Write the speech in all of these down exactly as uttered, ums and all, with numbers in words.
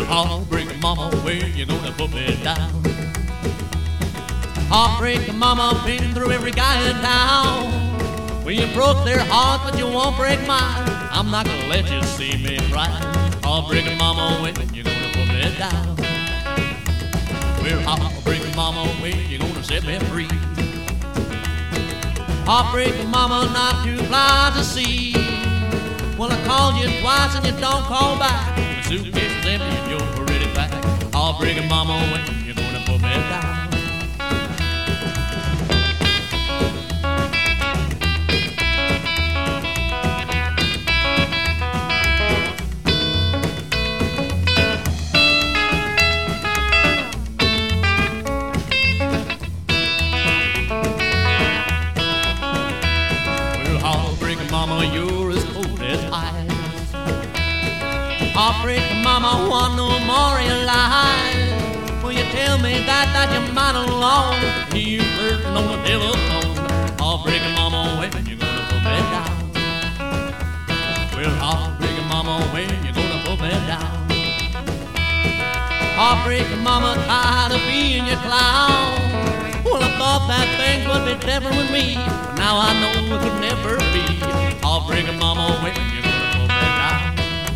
Well, heartbreaking mama, where you gonna put me down? Heartbreaking mama, been through every guy in town. Well, you broke their heart, but you won't break mine. I'm not gonna let you see me cry. Heartbreaking mama, when you gonna put me down? Well, heartbreaking mama, when you gonna set me free? Heartbreaking mama, not too fly to see. Well, I called you twice and you don't call back. The suitcase is empty and you're already back. Heartbreaking mama, when you gonna put me down? Mama, you're as cold as ice. Heartbreaking mama, want no more of your lies. Will you tell me that that you're mine alone? You hurting on the telephone. Heartbreaking mama, when you gonna put me down? Well, heartbreaking mama, when you gonna put me down? Heartbreaking mama, tired of being your clown. Well, I thought that things would be different with me, but now I know it could never be. Heartbreaking mama, when you gonna put me down?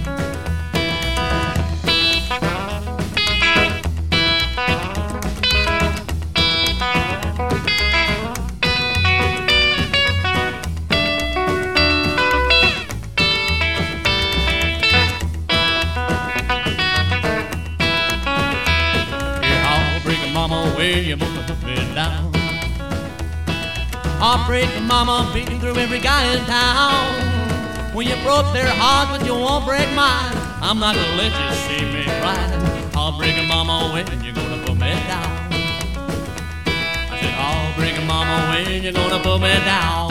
Yeah, heartbreaking mama, when you gonna put me down? Heartbreaking mama, been through every guy in town. When you broke their heart, but you won't break mine. I'm not gonna let you see me cry. Heartbreaking mama, when you gonna put me down? I said, heartbreaking mama, when you gonna put me down?